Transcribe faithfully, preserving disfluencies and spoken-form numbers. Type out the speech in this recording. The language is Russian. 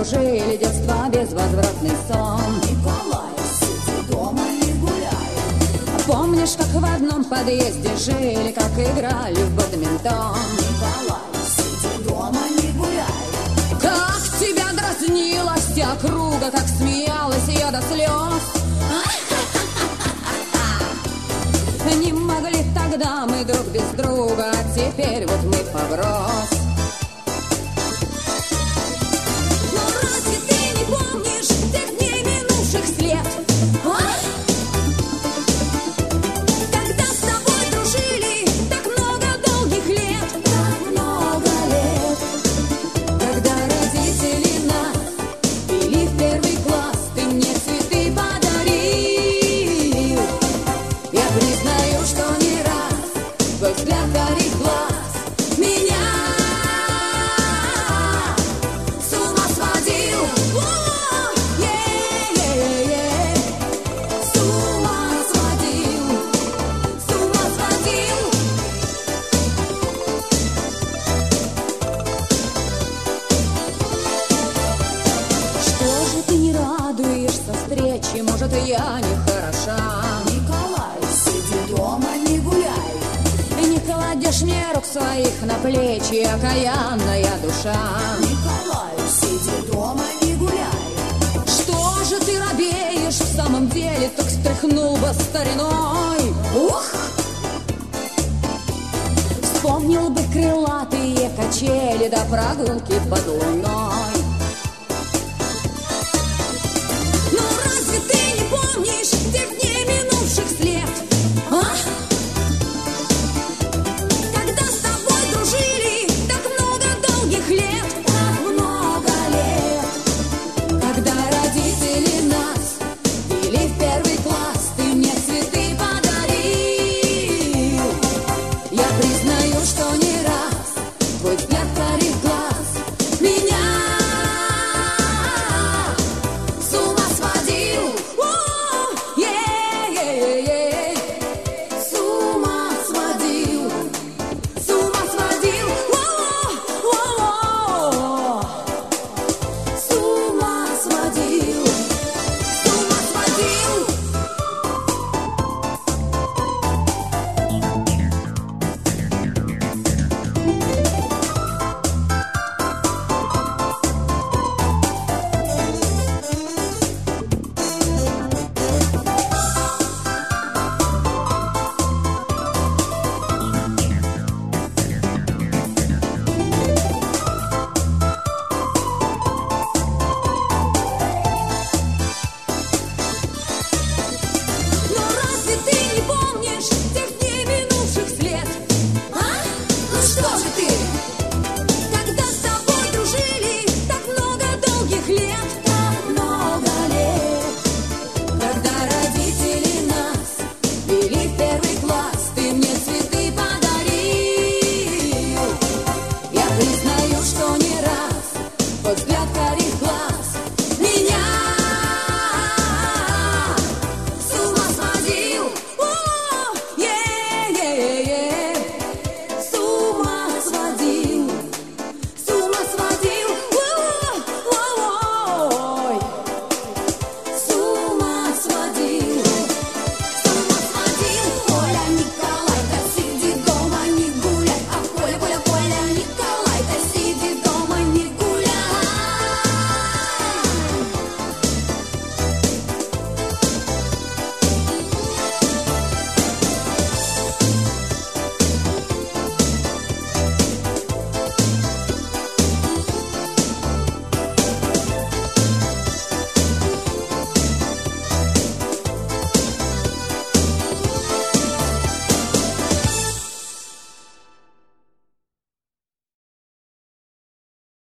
дружили, детство безвозвратный сон. Николай, сиди дома, не гуляй. Помнишь, как в одном подъезде жили, как играли в бадминтон? Николай, сиди дома, не гуляй. Как тебя дразнила вся округа, как смеялась я до слез. Не могли тогда мы друг без друга, а теперь вот мы поврос. Но разве ты не помнишь тех дней минувших след? Когда с тобой дружили так много долгих лет, так много лет. Когда родители нас вели в первый класс, ты мне цветы подарил. Я признаю, что не раз твой взгляд карих глаз меня с ума сводил. О, Е-е-е, с ума сводил, с ума сводил. Что же ты не радуешься встрече? Может, я не хороша? Николай, сиди дома, не гуляй. Не кладешь мне рук своих на плечи, окаянная душа. Николай, сиди дома, не гуляй. Что же ты робеешь в самом деле? Так стряхнул бы стариной. Ух! Вспомнил бы крылатые качели до прогулки под луной.